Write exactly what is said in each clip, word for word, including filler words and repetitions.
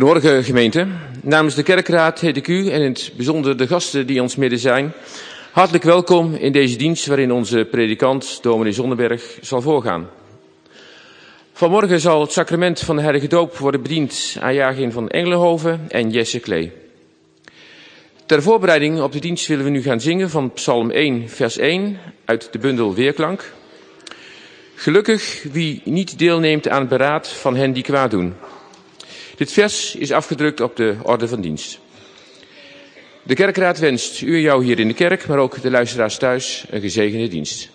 Goedemorgen gemeente. Namens de kerkraad heet ik u en in het bijzonder de gasten die ons midden zijn hartelijk welkom in deze dienst waarin onze predikant dominee Zonneberg zal voorgaan. Vanmorgen zal het sacrament van de heilige doop worden bediend aan Jagin van Engelenhoven en Jesse Klee. Ter voorbereiding op de dienst willen we nu gaan zingen van Psalm één vers één uit de bundel Weerklank. Gelukkig wie niet deelneemt aan het beraad van hen die kwaad doen. Dit vers is afgedrukt op de orde van dienst. De kerkraad wenst u en jou hier in de kerk, maar ook de luisteraars thuis, een gezegende dienst.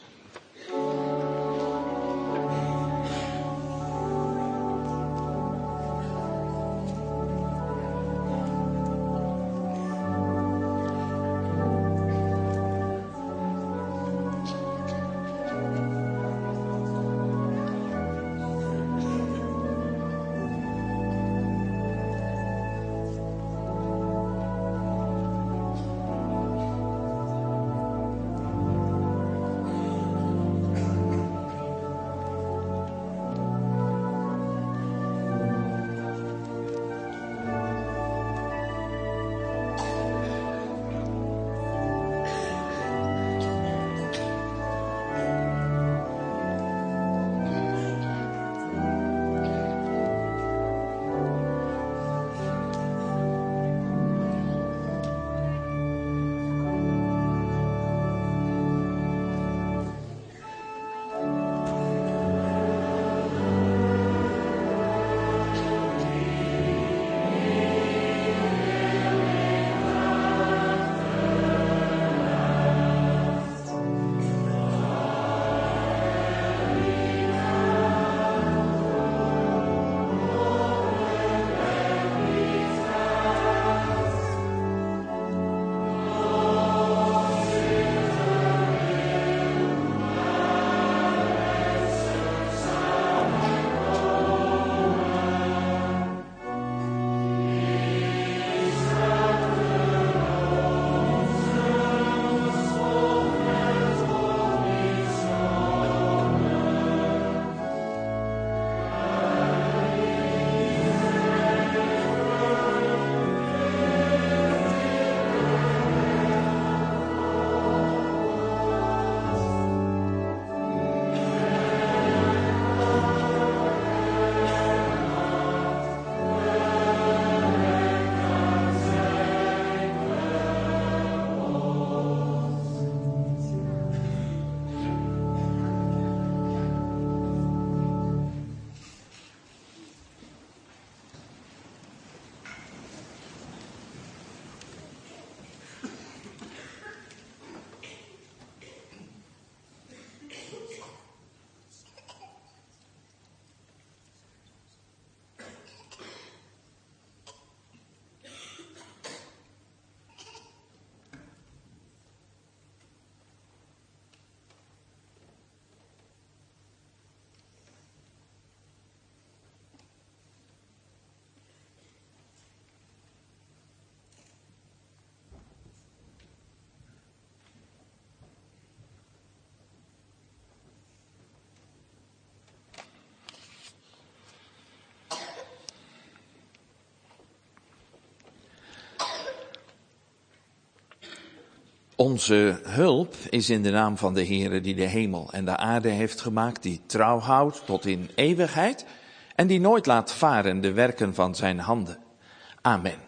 Onze hulp is in de naam van de Heere die de hemel en de aarde heeft gemaakt, die trouw houdt tot in eeuwigheid en die nooit laat varen de werken van zijn handen. Amen.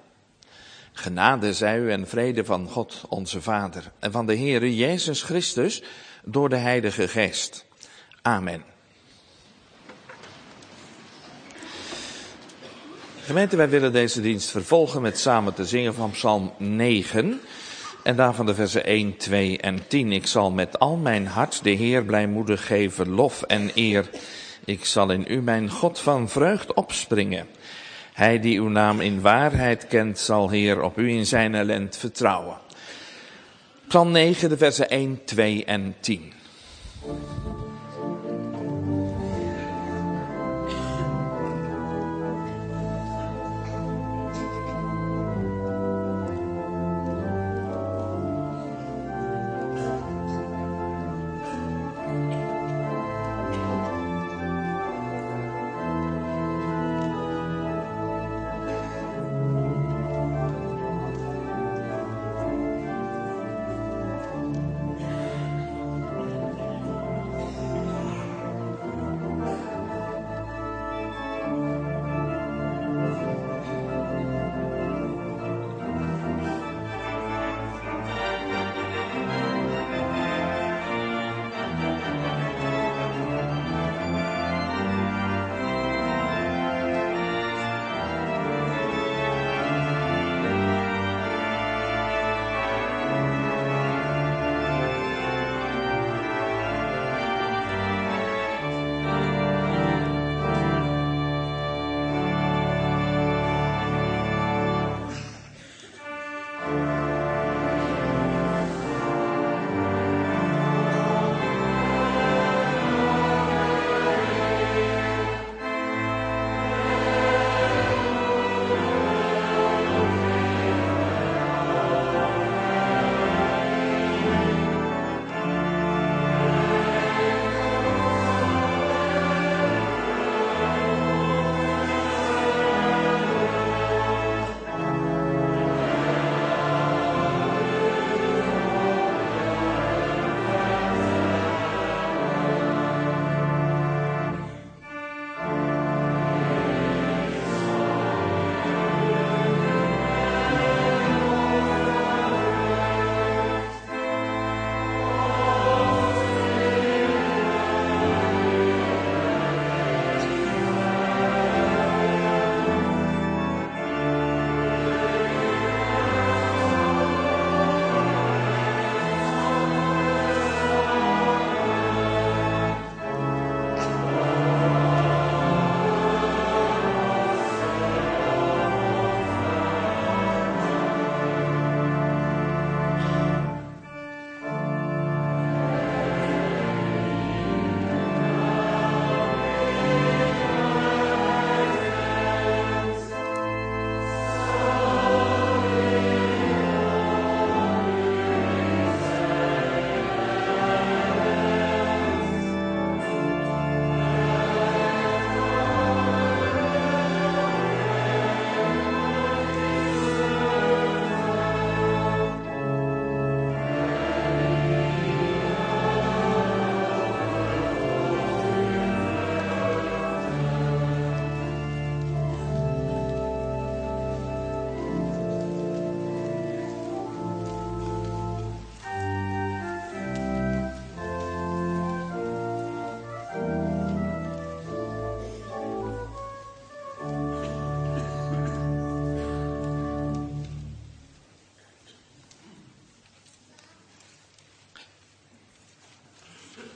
Genade zij u en vrede van God onze Vader en van de Heere Jezus Christus door de Heilige Geest. Amen. Gemeente, wij willen deze dienst vervolgen met samen te zingen van Psalm negen... En daarvan de versen één, twee en tien. Ik zal met al mijn hart de Heer blijmoedig geven, lof en eer. Ik zal in u mijn God van vreugd opspringen. Hij die uw naam in waarheid kent, zal Heer op u in zijn ellend vertrouwen. Psalm negen, de versen één, twee en tien.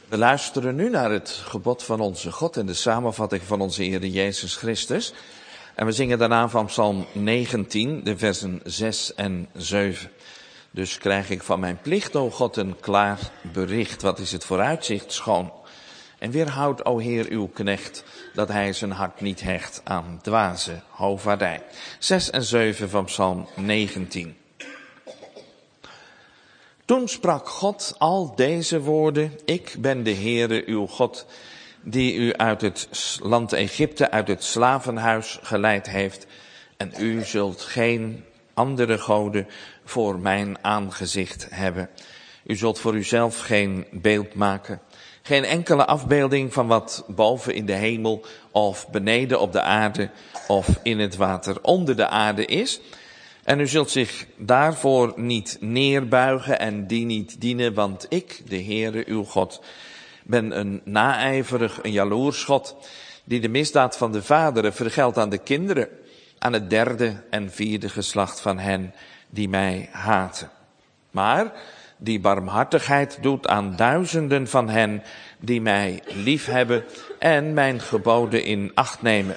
We luisteren nu naar het gebod van onze God en de samenvatting van onze Heer Jezus Christus. En we zingen daarna van Psalm negentien, de versen zes en zeven. Dus krijg ik van mijn plicht, o God, een klaar bericht. Wat is het vooruitzicht schoon. En weerhoud, o Heer, uw knecht, dat hij zijn hart niet hecht aan dwaze hovaardij. zes en zeven van Psalm negentien. Toen sprak God al deze woorden: ik ben de Heere uw God, die u uit het land Egypte, uit het slavenhuis geleid heeft. En u zult geen andere goden voor mijn aangezicht hebben. U zult voor uzelf geen beeld maken. Geen enkele afbeelding van wat boven in de hemel of beneden op de aarde of in het water onder de aarde is. En u zult zich daarvoor niet neerbuigen en die niet dienen, want ik, de Heere uw God, ben een naijverig, een jaloers God, die de misdaad van de vaderen vergeldt aan de kinderen, aan het derde en vierde geslacht van hen die mij haten. Maar die barmhartigheid doet aan duizenden van hen die mij liefhebben en mijn geboden in acht nemen.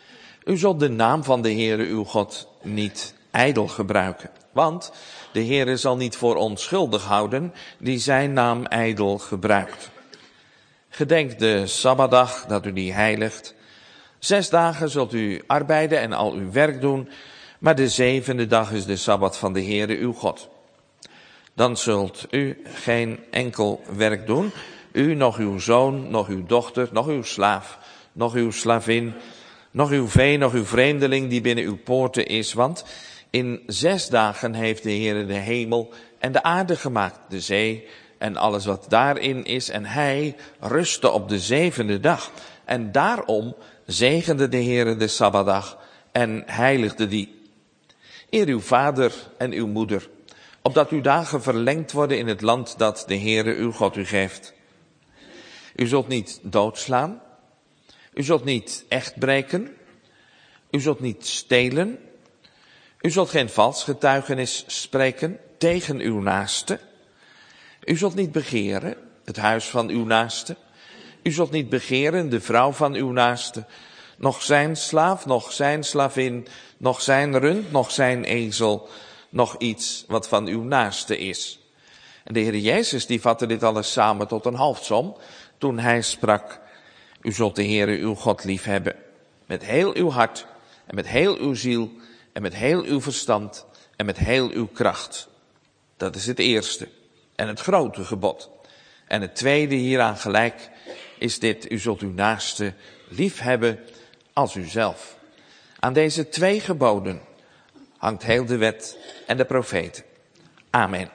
U zult de naam van de Heere uw God niet ijdel gebruiken, want de Heere zal niet voor onschuldig houden die zijn naam ijdel gebruikt. Gedenk de Sabbatdag, dat u die heiligt. Zes dagen zult u arbeiden en al uw werk doen, maar de zevende dag is de Sabbat van de Heere uw God. Dan zult u geen enkel werk doen, u, nog uw zoon, nog uw dochter, nog uw slaaf, nog uw slavin, nog uw vee, nog uw vreemdeling die binnen uw poorten is, want in zes dagen heeft de Heere de hemel en de aarde gemaakt, de zee en alles wat daarin is, en hij rustte op de zevende dag. En daarom zegende de Heere de Sabbatdag en heiligde die. Eer uw vader en uw moeder, opdat uw dagen verlengd worden in het land dat de Heere uw God u geeft. U zult niet doodslaan, u zult niet echt breken, u zult niet stelen, u zult geen vals getuigenis spreken tegen uw naaste. U zult niet begeren het huis van uw naaste. U zult niet begeren de vrouw van uw naaste, nog zijn slaaf, nog zijn slavin, nog zijn rund, nog zijn ezel, nog iets wat van uw naaste is. En de Heer Jezus die vatte dit alles samen tot een halfsom toen hij sprak: u zult de Heere uw God lief hebben met heel uw hart en met heel uw ziel en met heel uw verstand en met heel uw kracht. Dat is het eerste en het grote gebod. En het tweede hieraan gelijk is dit: u zult uw naaste lief hebben als uzelf. Aan deze twee geboden hangt heel de wet en de profeten. Amen.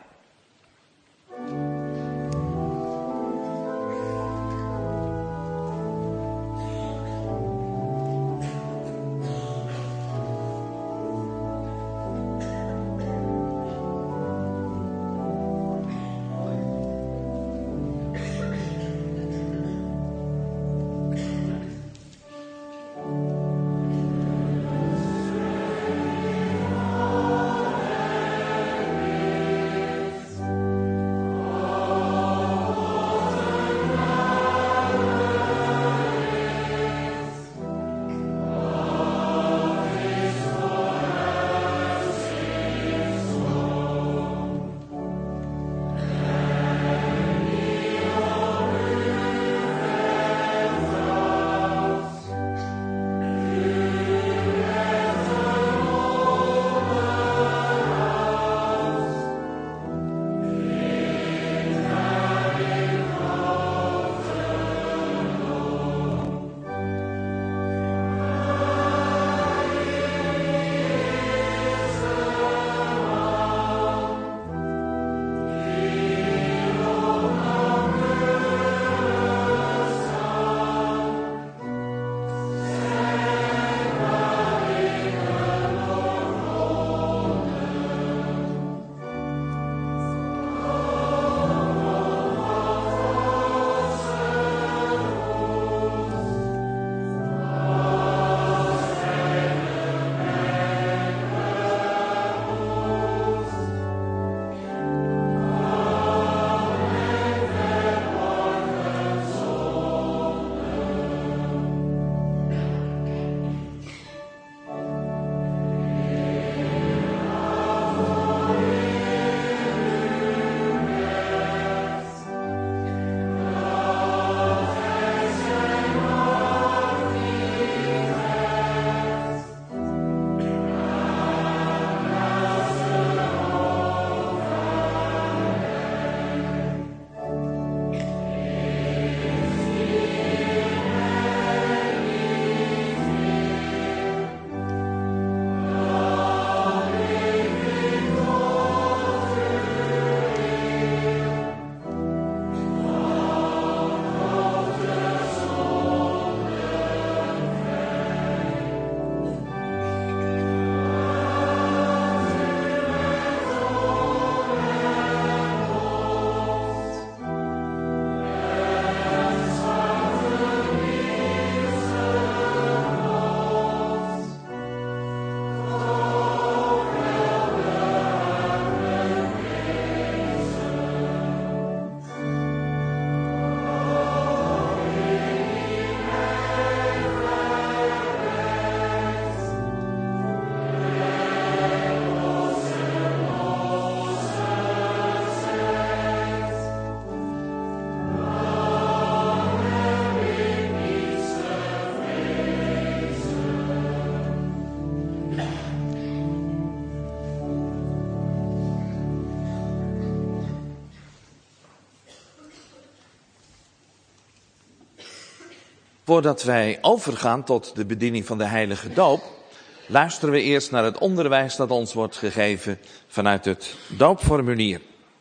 Voordat wij overgaan tot de bediening van de heilige doop, luisteren we eerst naar het onderwijs dat ons wordt gegeven vanuit het doopformulier.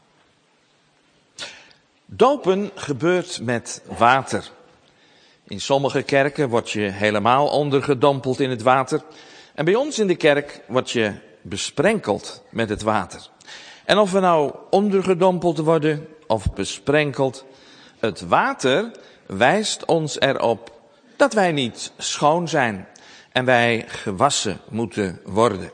Dopen gebeurt met water. In sommige kerken word je helemaal ondergedompeld in het water. En bij ons in de kerk word je besprenkeld met het water. En of we nou ondergedompeld worden of besprenkeld, het water wijst ons erop dat wij niet schoon zijn en wij gewassen moeten worden.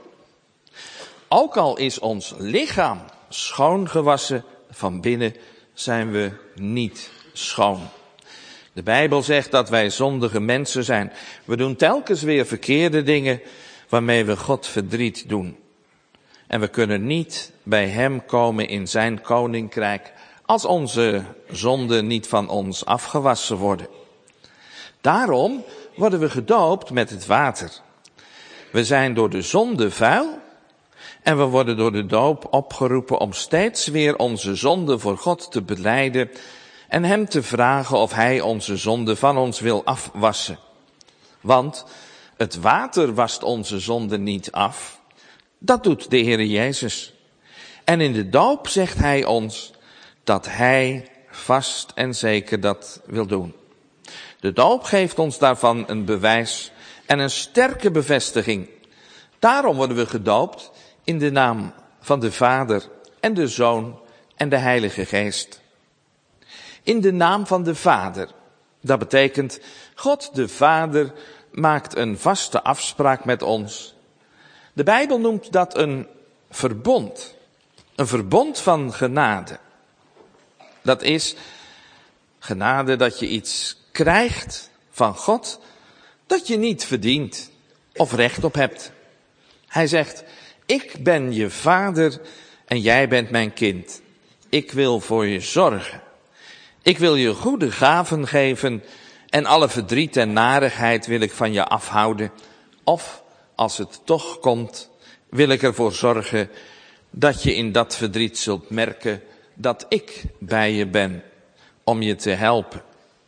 Ook al is ons lichaam schoongewassen, van binnen zijn we niet schoon. De Bijbel zegt dat wij zondige mensen zijn. We doen telkens weer verkeerde dingen waarmee we God verdriet doen. En we kunnen niet bij hem komen in zijn koninkrijk als onze zonden niet van ons afgewassen worden. Daarom worden we gedoopt met het water. We zijn door de zonde vuil en we worden door de doop opgeroepen om steeds weer onze zonden voor God te belijden en hem te vragen of hij onze zonde van ons wil afwassen. Want het water wast onze zonde niet af. Dat doet de Heere Jezus. En in de doop zegt hij ons dat hij vast en zeker dat wil doen. De doop geeft ons daarvan een bewijs en een sterke bevestiging. Daarom worden we gedoopt in de naam van de Vader en de Zoon en de Heilige Geest. In de naam van de Vader. Dat betekent, God de Vader maakt een vaste afspraak met ons. De Bijbel noemt dat een verbond. Een verbond van genade. Dat is genade dat je iets krijgt van God dat je niet verdient of recht op hebt. Hij zegt, ik ben je vader en jij bent mijn kind. Ik wil voor je zorgen. Ik wil je goede gaven geven en alle verdriet en narigheid wil ik van je afhouden. Of, als het toch komt, wil ik ervoor zorgen dat je in dat verdriet zult merken dat ik bij je ben om je te helpen.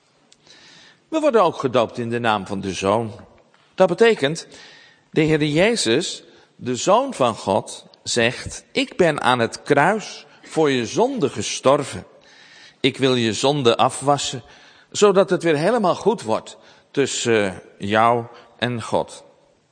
We worden ook gedoopt in de naam van de Zoon. Dat betekent, de Heere Jezus, de Zoon van God, zegt, ik ben aan het kruis voor je zonde gestorven. Ik wil je zonde afwassen, zodat het weer helemaal goed wordt tussen jou en God.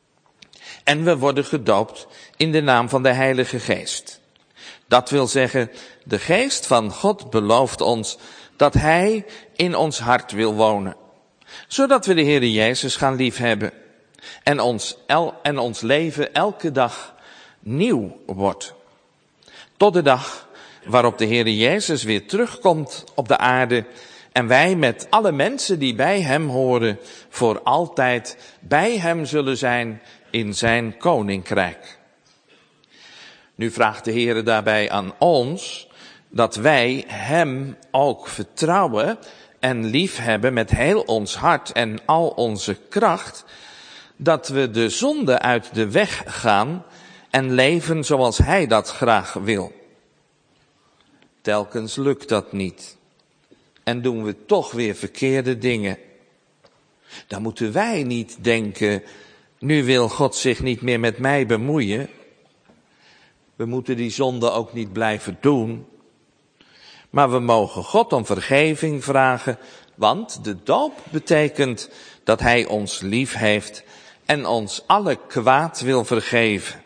En we worden gedoopt in de naam van de Heilige Geest. Dat wil zeggen, de Geest van God belooft ons dat Hij in ons hart wil wonen. Zodat we de Heere Jezus gaan liefhebben. En ons, el, en ons leven elke dag nieuw wordt. Tot de dag waarop de Heere Jezus weer terugkomt op de aarde. En wij met alle mensen die bij Hem horen voor altijd bij Hem zullen zijn in zijn koninkrijk. Nu vraagt de Heere daarbij aan ons dat wij Hem ook vertrouwen en liefhebben met heel ons hart en al onze kracht, dat we de zonde uit de weg gaan en leven zoals Hij dat graag wil. Telkens lukt dat niet. En doen we toch weer verkeerde dingen. Dan moeten wij niet denken, nu wil God zich niet meer met mij bemoeien. We moeten die zonde ook niet blijven doen. Maar we mogen God om vergeving vragen, want de doop betekent dat Hij ons lief heeft en ons alle kwaad wil vergeven.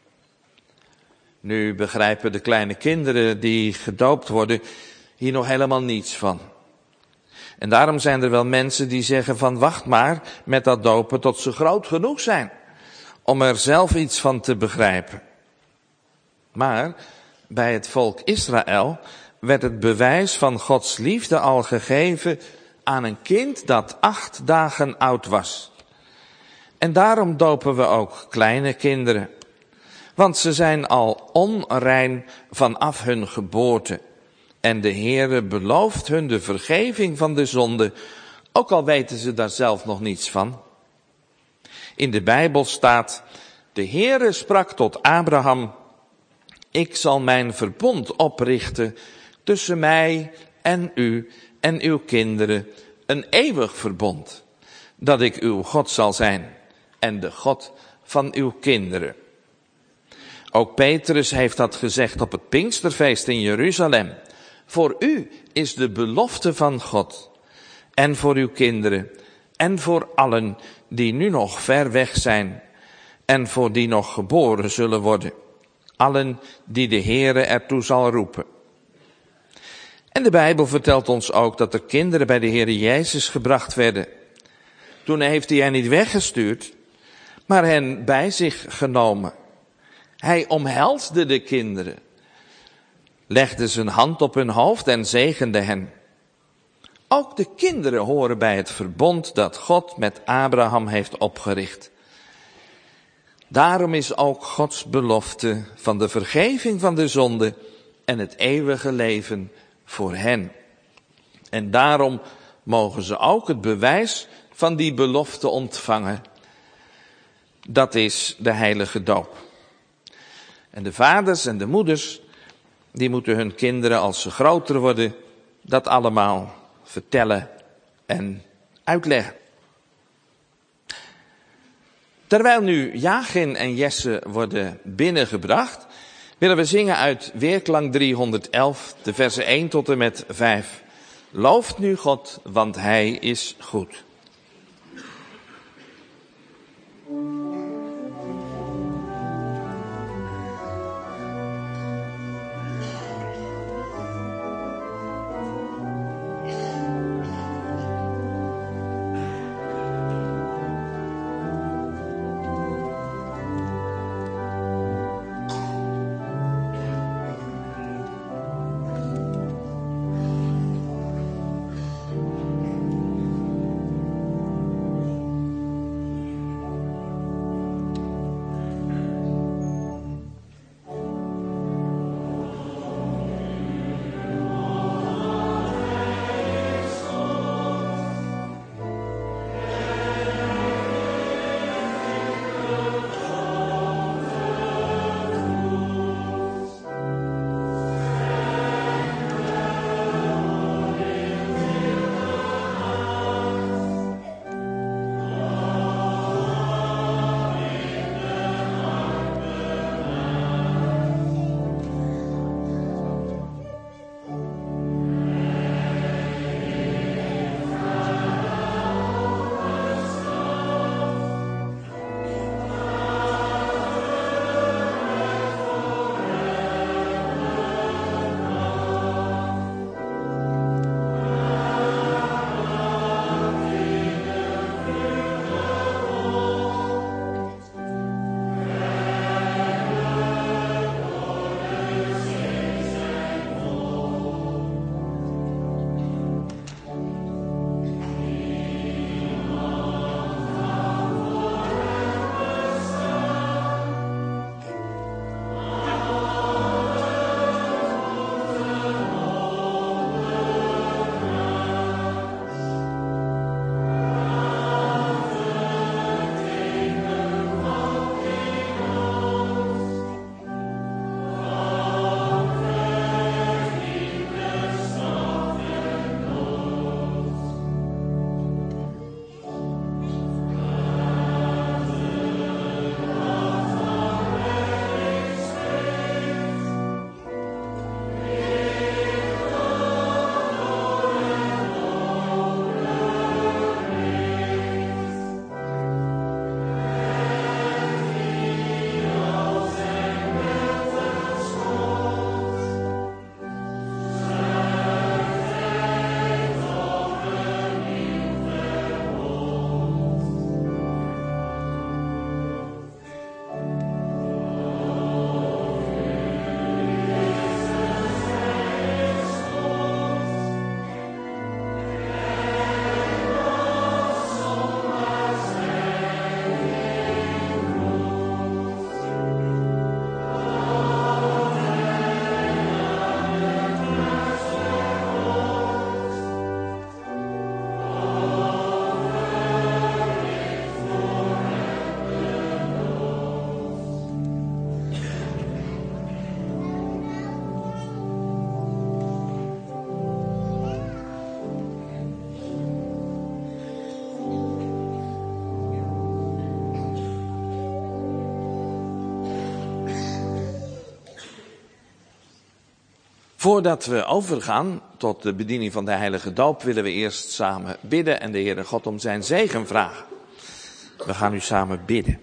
Nu begrijpen de kleine kinderen die gedoopt worden hier nog helemaal niets van. En daarom zijn er wel mensen die zeggen van wacht maar met dat dopen tot ze groot genoeg zijn om er zelf iets van te begrijpen. Maar bij het volk Israël werd het bewijs van Gods liefde al gegeven aan een kind dat acht dagen oud was. En daarom dopen we ook kleine kinderen. Want ze zijn al onrein vanaf hun geboorte. En de Heere belooft hun de vergeving van de zonde, ook al weten ze daar zelf nog niets van. In de Bijbel staat, de Heere sprak tot Abraham, ik zal mijn verbond oprichten tussen mij en u en uw kinderen, een eeuwig verbond. dat ik uw God zal zijn en de God van uw kinderen. Ook Petrus heeft dat gezegd op het Pinksterfeest in Jeruzalem. Voor u is de belofte van God en voor uw kinderen en voor allen die nu nog ver weg zijn en voor die nog geboren zullen worden. Allen die de Heere ertoe zal roepen. En de Bijbel vertelt ons ook dat er kinderen bij de Heere Jezus gebracht werden. Toen heeft hij hen niet weggestuurd, maar hen bij zich genomen. Hij omhelsde de kinderen, legde zijn hand op hun hoofd en zegende hen. Ook de kinderen horen bij het verbond dat God met Abraham heeft opgericht. Daarom is ook Gods belofte van de vergeving van de zonde en het eeuwige leven voor hen. En daarom mogen ze ook het bewijs van die belofte ontvangen. Dat is de heilige doop. En de vaders en de moeders, die moeten hun kinderen als ze groter worden, dat allemaal vertellen en uitleggen. Terwijl nu Jachin en Jesse worden binnengebracht, willen we zingen uit Weerklank driehonderdelf, de versen één tot en met vijf. Looft nu God, want hij is goed. Voordat we overgaan tot de bediening van de heilige doop, willen we eerst samen bidden en de Heere God om zijn zegen vragen. We gaan nu samen bidden.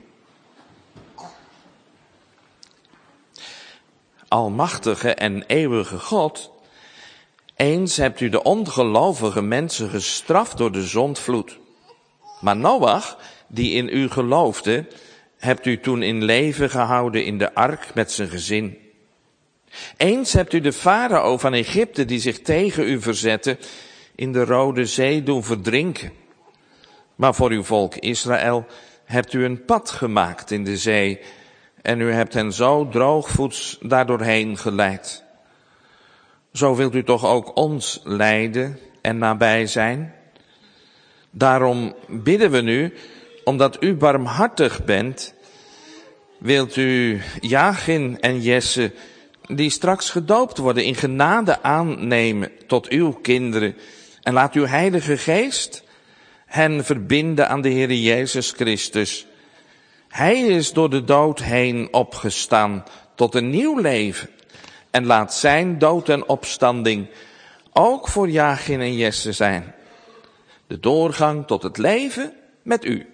Almachtige en eeuwige God, eens hebt u de ongelovige mensen gestraft door de zondvloed. Maar Noach, die in u geloofde, hebt u toen in leven gehouden in de ark met zijn gezin. Eens hebt u de farao van Egypte, die zich tegen u verzette, in de Rode Zee doen verdrinken. Maar voor uw volk Israël hebt u een pad gemaakt in de zee, en u hebt hen zo droogvoets daardoorheen geleid. Zo wilt u toch ook ons leiden en nabij zijn? Daarom bidden we nu, omdat u barmhartig bent, wilt u Jachin en Jesse, die straks gedoopt worden, in genade aannemen tot uw kinderen. En laat uw Heilige Geest hen verbinden aan de Heer Jezus Christus. Hij is door de dood heen opgestaan tot een nieuw leven. En laat zijn dood en opstanding ook voor Jachin en Jesse zijn. De doorgang tot het leven met u.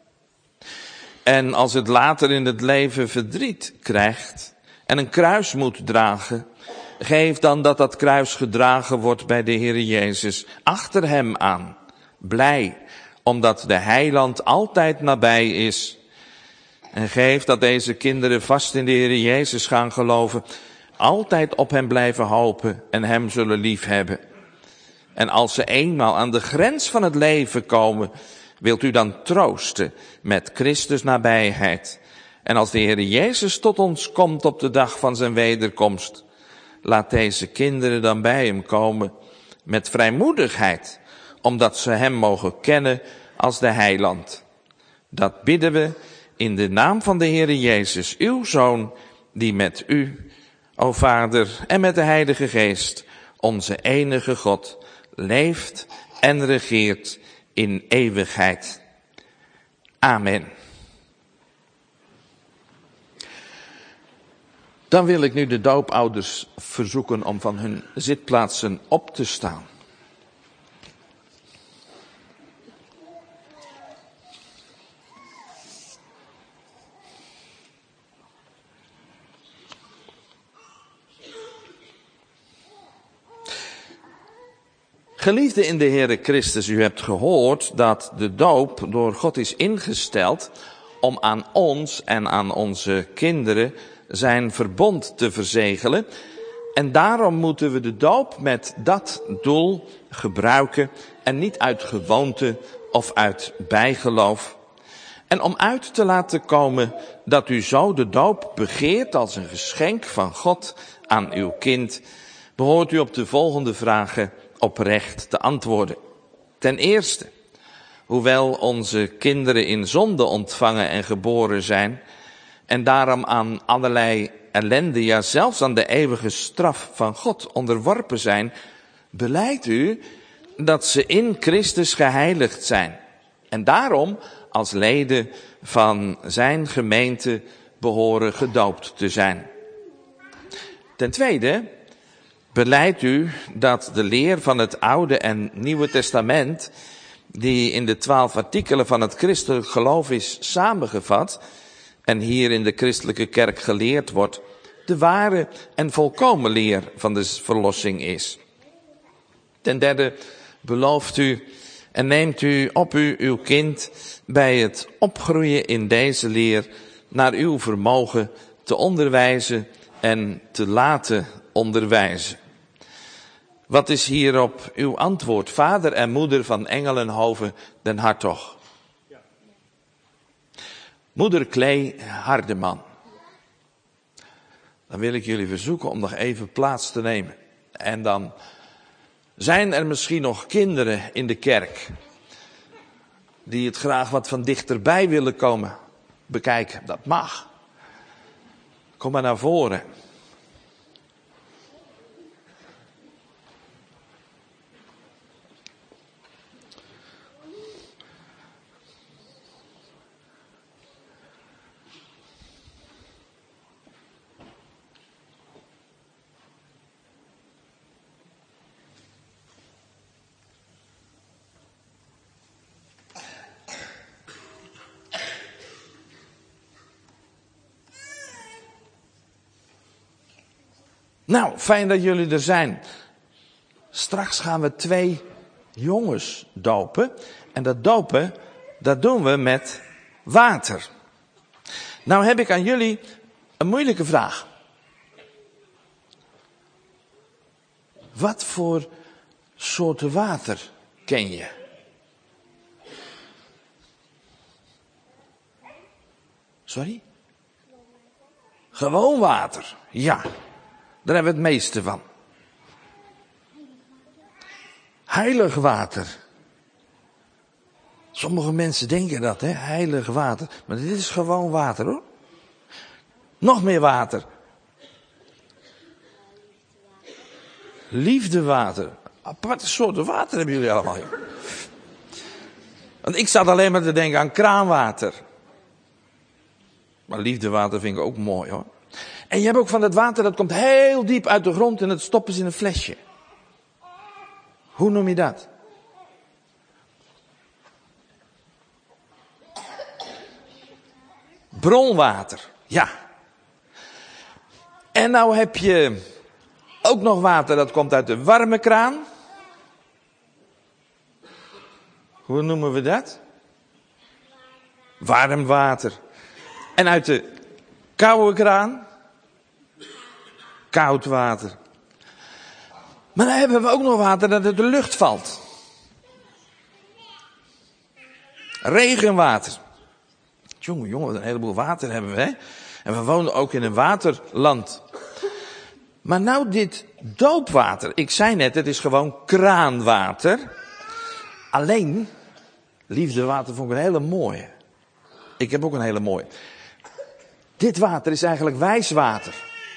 En als het later in het leven verdriet krijgt en een kruis moet dragen, geef dan dat dat kruis gedragen wordt bij de Heer Jezus, achter hem aan, blij, omdat de heiland altijd nabij is. En geef dat deze kinderen vast in de Heer Jezus gaan geloven, altijd op hem blijven hopen en hem zullen liefhebben. En als ze eenmaal aan de grens van het leven komen, wilt u dan troosten met Christus nabijheid. En als de Heer Jezus tot ons komt op de dag van zijn wederkomst, laat deze kinderen dan bij hem komen met vrijmoedigheid, omdat ze hem mogen kennen als de heiland. Dat bidden we in de naam van de Heer Jezus, uw Zoon, die met u, o Vader, en met de Heilige Geest, onze enige God, leeft en regeert in eeuwigheid. Amen. Dan wil ik nu de doopouders verzoeken om van hun zitplaatsen op te staan. Geliefden in de Heere Christus, u hebt gehoord dat de doop door God is ingesteld om aan ons en aan onze kinderen zijn verbond te verzegelen. En daarom moeten we de doop met dat doel gebruiken en niet uit gewoonte of uit bijgeloof. En om uit te laten komen dat u zo de doop begeert als een geschenk van God aan uw kind, behoort u op de volgende vragen oprecht te antwoorden. Ten eerste, hoewel onze kinderen in zonde ontvangen en geboren zijn en daarom aan allerlei ellende, ja zelfs aan de eeuwige straf van God onderworpen zijn, belijdt u dat ze in Christus geheiligd zijn en daarom als leden van zijn gemeente behoren gedoopt te zijn. Ten tweede, belijdt u dat de leer van het Oude en Nieuwe Testament, die in de twaalf artikelen van het christelijk geloof is samengevat en hier in de christelijke kerk geleerd wordt, de ware en volkomen leer van de verlossing is. Ten derde, belooft u en neemt u op u uw kind bij het opgroeien in deze leer naar uw vermogen te onderwijzen en te laten onderwijzen. Wat is hierop uw antwoord, vader en moeder van Engelenhoven den Hartog? Ja. Moeder Klee Hardeman. Dan wil ik jullie verzoeken om nog even plaats te nemen. En dan zijn er misschien nog kinderen in de kerk die het graag wat van dichterbij willen komen bekijken. Dat mag. Kom maar naar voren. Nou, fijn dat jullie er zijn. Straks gaan we twee jongens dopen. En dat dopen, dat doen we met water. Nou heb ik aan jullie een moeilijke vraag. Wat voor soorten water ken je? Sorry? Gewoon water. Ja, daar hebben we het meeste van. Heilig water. Sommige mensen denken dat, hè, heilig water. Maar dit is gewoon water, hoor. Nog meer water. Liefdewater. Aparte soorten water hebben jullie allemaal. Want ik zat alleen maar te denken aan kraanwater. Maar liefdewater vind ik ook mooi, hoor. En je hebt ook van dat water, dat komt heel diep uit de grond en dat stoppen ze in een flesje. Hoe noem je dat? Bronwater, ja. En nou heb je ook nog water dat komt uit de warme kraan. Hoe noemen we dat? Warm water. En uit de koude kraan? Koud water. Maar dan hebben we ook nog water dat uit de lucht valt. Regenwater. Jongen, jongen, een heleboel water hebben we, hè? En we wonen ook in een waterland. Maar nou dit doopwater. Ik zei net, het is gewoon kraanwater. Alleen, liefdewater vond ik een hele mooie. Ik heb ook een hele mooie. Dit water is eigenlijk wijswater.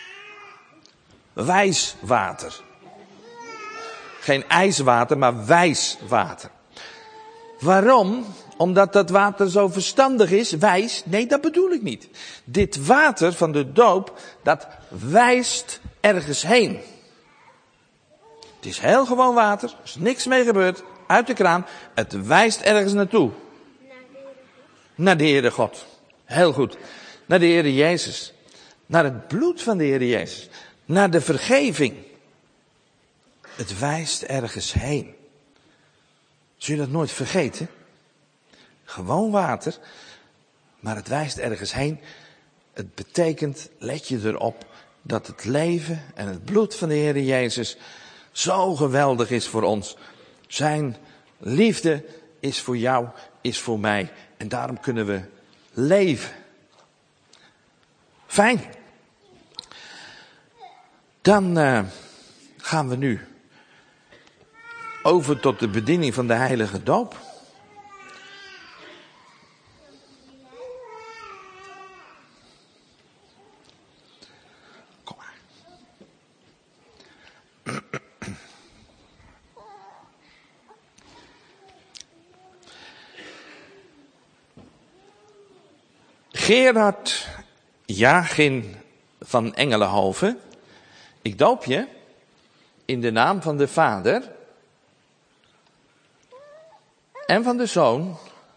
Wijswater. Geen ijswater, maar wijswater. Waarom? Omdat dat water zo verstandig is, wijs. Nee, dat bedoel ik niet. Dit water van de doop, dat wijst ergens heen. Het is heel gewoon water, er is niks mee gebeurd, uit de kraan. Het wijst ergens naartoe. Naar de Heere God. Heel goed. Naar de Heere Jezus. Naar het bloed van de Heere Jezus. Naar de vergeving. Het wijst ergens heen. Zul je dat nooit vergeten? Gewoon water, maar het wijst ergens heen. Het betekent, let je erop, dat het leven en het bloed van de Heere Jezus zo geweldig is voor ons. Zijn liefde is voor jou, is voor mij. En daarom kunnen we leven. Fijn. Dan uh, gaan we nu over tot de bediening van de heilige doop. Kom maar. Gerard Jagin van Engelenhoven, ik doop je in de naam van de Vader en van de Zoon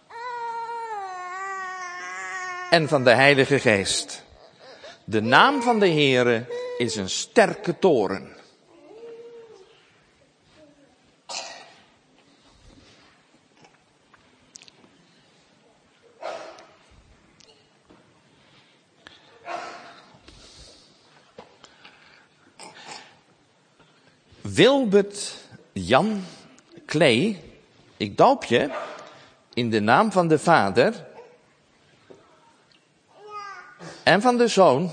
en van de Heilige Geest. De naam van de Heere is een sterke toren. Wilbert Jan Klee, ik doop je in de naam van de Vader en van de Zoon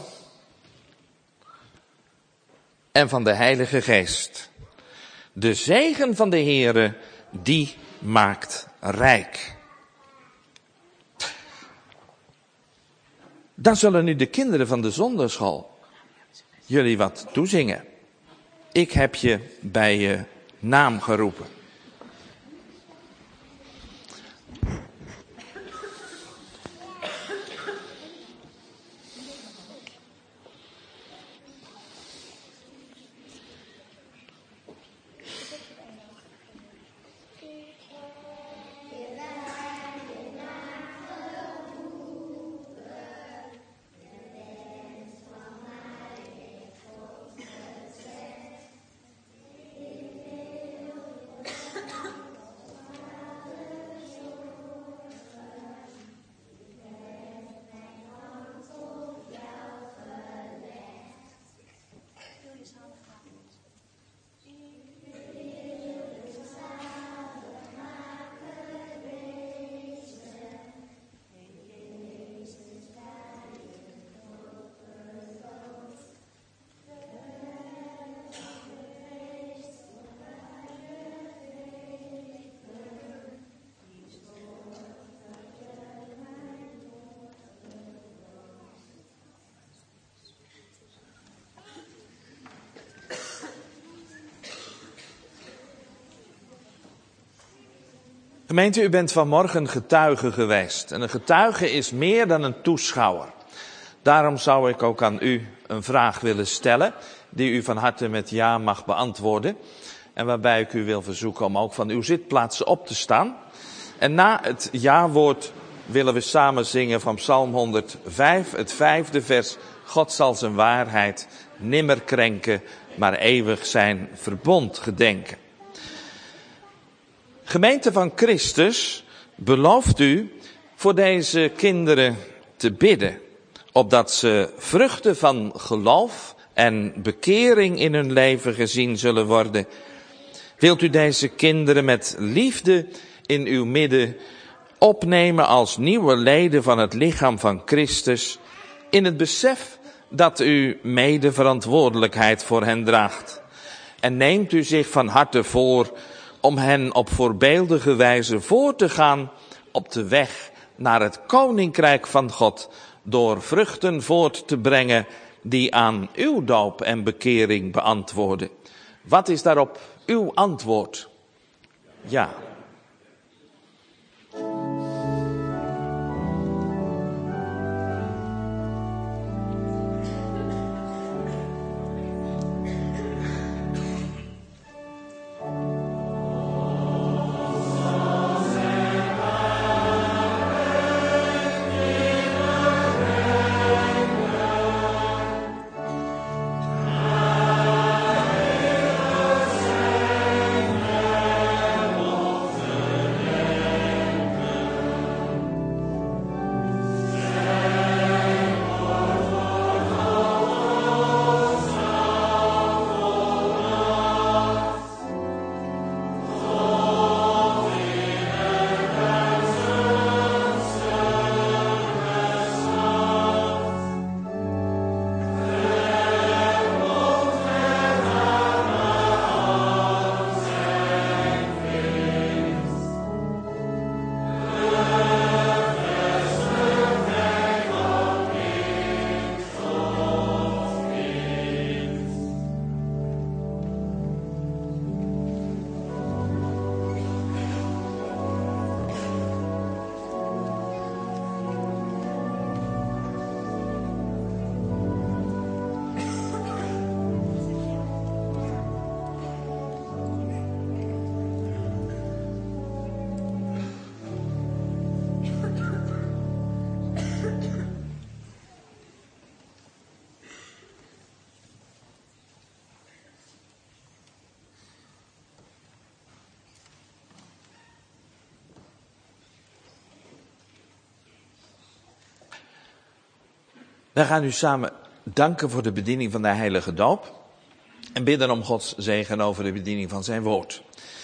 en van de Heilige Geest. De zegen van de Heere, die maakt rijk. Dan zullen nu de kinderen van de zonderschool jullie wat toezingen. Ik heb je bij je naam geroepen. Gemeente, u bent vanmorgen getuige geweest. En een getuige is meer dan een toeschouwer. Daarom zou ik ook aan u een vraag willen stellen, die u van harte met ja mag beantwoorden. En waarbij ik u wil verzoeken om ook van uw zitplaatsen op te staan. En na het ja-woord willen we samen zingen van Psalm honderdvijf, het vijfde vers. God zal zijn waarheid nimmer krenken, maar eeuwig zijn verbond gedenken. Gemeente van Christus, belooft u voor deze kinderen te bidden, opdat ze vruchten van geloof en bekering in hun leven gezien zullen worden. Wilt u deze kinderen met liefde in uw midden opnemen als nieuwe leden van het lichaam van Christus, in het besef dat u mede verantwoordelijkheid voor hen draagt. En neemt u zich van harte voor om hen op voorbeeldige wijze voor te gaan op de weg naar het koninkrijk van God, door vruchten voort te brengen die aan uw doop en bekering beantwoorden. Wat is daarop uw antwoord? Ja. Wij gaan u samen danken voor de bediening van de heilige doop en bidden om Gods zegen over de bediening van zijn woord.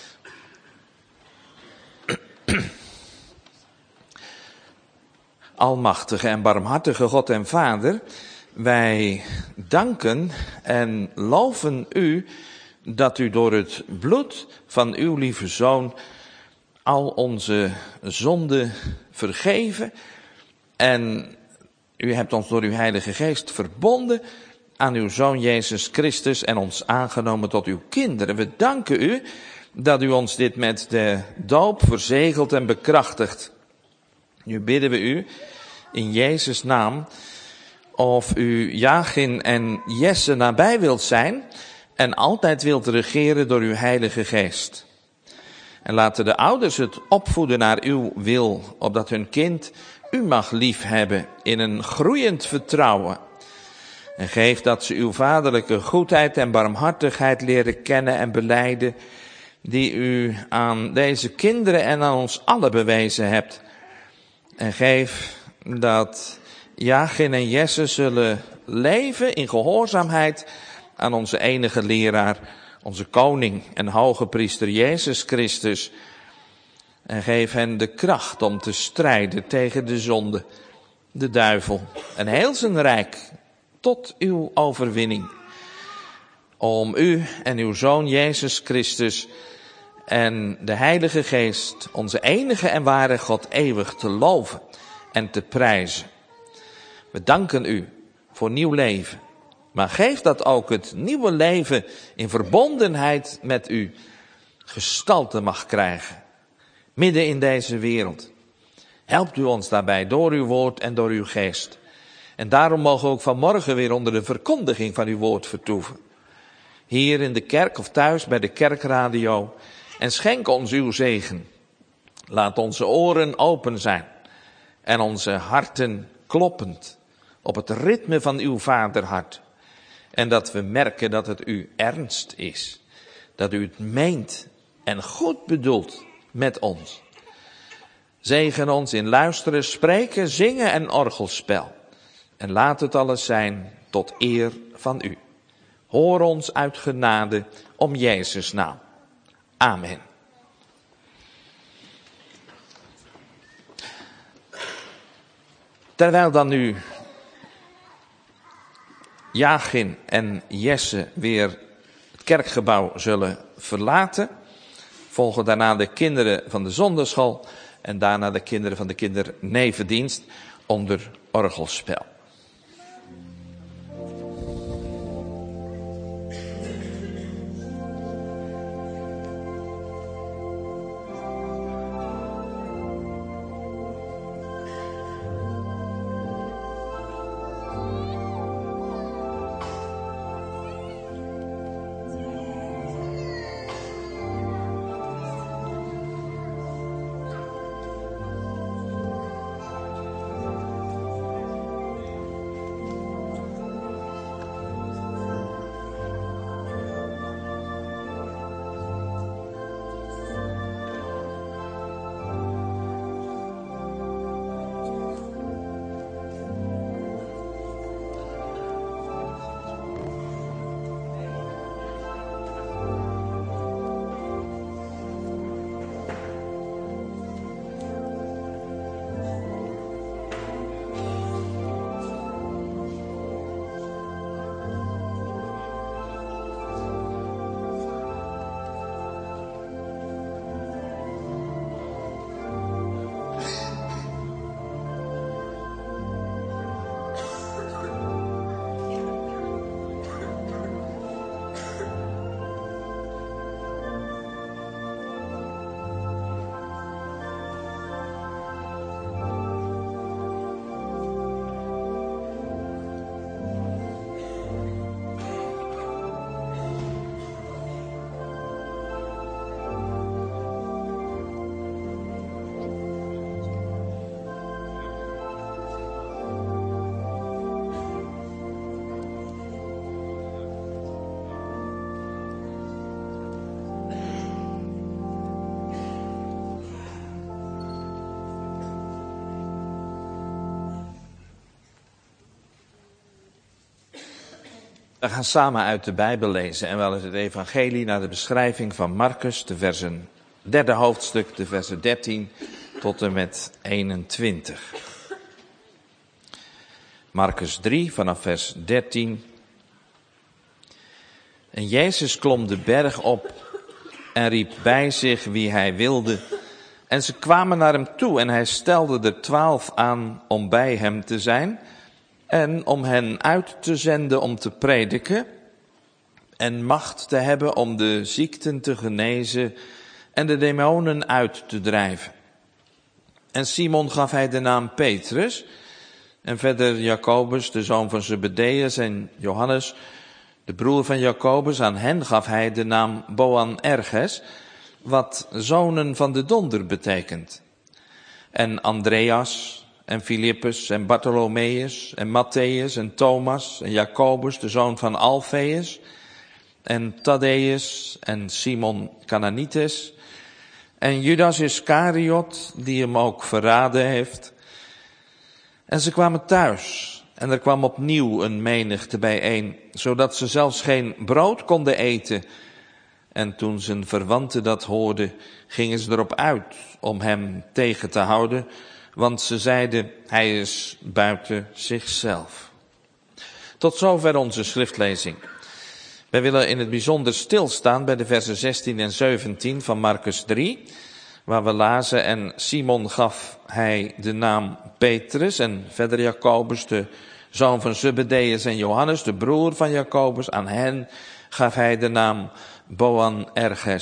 Almachtige en barmhartige God en Vader, wij danken en loven u dat u door het bloed van uw lieve Zoon al onze zonden vergeven en u hebt ons door uw Heilige Geest verbonden aan uw Zoon Jezus Christus en ons aangenomen tot uw kinderen. We danken u dat u ons dit met de doop verzegelt en bekrachtigt. Nu bidden we u in Jezus' naam of u Jachin en Jesse nabij wilt zijn en altijd wilt regeren door uw Heilige Geest. En laten de ouders het opvoeden naar uw wil, opdat hun kind u mag liefhebben in een groeiend vertrouwen. En geef dat ze uw vaderlijke goedheid en barmhartigheid leren kennen en belijden, die u aan deze kinderen en aan ons allen bewezen hebt. En geef dat Jachin en Jesse zullen leven in gehoorzaamheid aan onze enige leraar, onze koning en hoge priester Jezus Christus. En geef hen de kracht om te strijden tegen de zonde, de duivel en heel zijn rijk tot uw overwinning. Om u en uw Zoon Jezus Christus en de Heilige Geest, onze enige en ware God, eeuwig te loven en te prijzen. We danken u voor nieuw leven. Maar geef dat ook het nieuwe leven in verbondenheid met u gestalte mag krijgen. midden in deze wereld. Helpt u ons daarbij door uw woord en door uw geest. En daarom mogen we ook vanmorgen weer onder de verkondiging van uw woord vertoeven. Hier in de kerk of thuis bij de kerkradio. En schenk ons uw zegen. Laat onze oren open zijn. En onze harten kloppend op het ritme van uw vaderhart. En dat we merken dat het u ernst is. Dat u het meent en goed bedoelt met ons. Zegen ons in luisteren, spreken, zingen en orgelspel. En laat het alles zijn tot eer van u. Hoor ons uit genade om Jezus' naam. Amen. Terwijl dan nu Jagin en Jesse weer het kerkgebouw zullen verlaten, volgen daarna de kinderen van de zondagschool en daarna de kinderen van de kindernevendienst onder orgelspel. We gaan samen uit de Bijbel lezen en wel eens het evangelie naar de beschrijving van Marcus, de versen, derde hoofdstuk, de versen dertien tot en met eenentwintig. Marcus drie vanaf vers dertien. En Jezus klom de berg op en riep bij zich wie hij wilde. En ze kwamen naar hem toe en hij stelde er twaalf aan om bij hem te zijn en om hen uit te zenden om te prediken en macht te hebben om de ziekten te genezen en de demonen uit te drijven. En Simon gaf hij de naam Petrus en verder Jacobus, de zoon van Zebedeus, en Johannes, de broer van Jacobus. Aan hen gaf hij de naam Boanerges, wat zonen van de donder betekent. En Andreas en Filippus en Bartholomeus en Matthäus en Thomas en Jacobus, de zoon van Alfeus, en Thaddeus en Simon Cananites en Judas Iscariot, die hem ook verraden heeft. En ze kwamen thuis en er kwam opnieuw een menigte bijeen, zodat ze zelfs geen brood konden eten. En toen zijn verwanten dat hoorden, gingen ze erop uit om hem tegen te houden, want ze zeiden, hij is buiten zichzelf. Tot zover onze schriftlezing. Wij willen in het bijzonder stilstaan bij de versen zestien en zeventien van Marcus drie, waar we lazen, en Simon gaf hij de naam Petrus, en verder Jacobus, de zoon van Zebedeus, en Johannes, de broer van Jacobus. Aan hen gaf hij de naam Boanerges,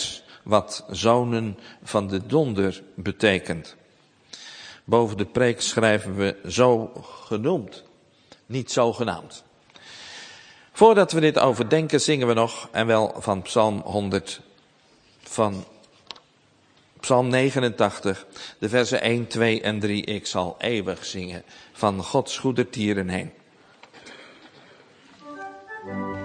wat zonen van de donder betekent. Boven de preek schrijven we zo genoemd, niet zogenaamd. Voordat we dit overdenken zingen we nog, en wel van Psalm honderd, van Psalm negenentachtig, de versen één, twee en drie. Ik zal eeuwig zingen van Gods goedertieren heen.